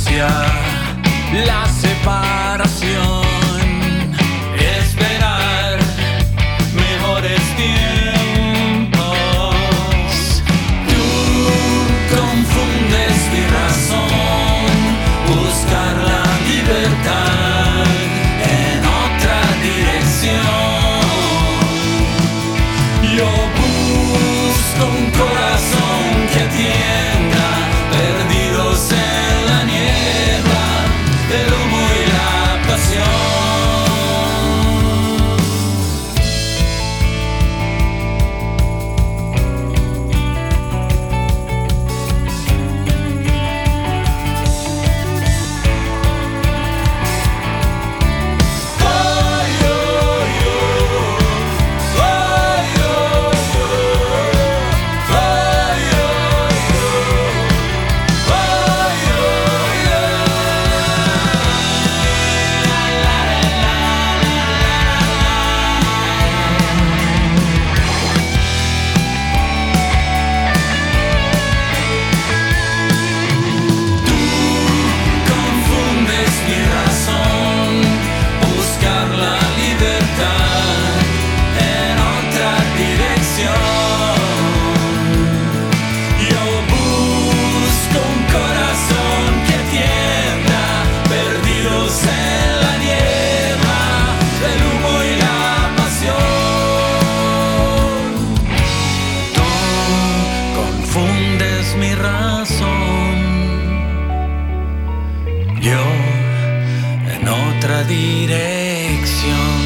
distancia, la separación, esperar mejores tiempos. Tú confundes mi razón, buscar la libertad en otra dirección. Yo busco un corazón que atienda, perdidos en la niebla del humo y la pasión. Mi razón, yo en otra dirección.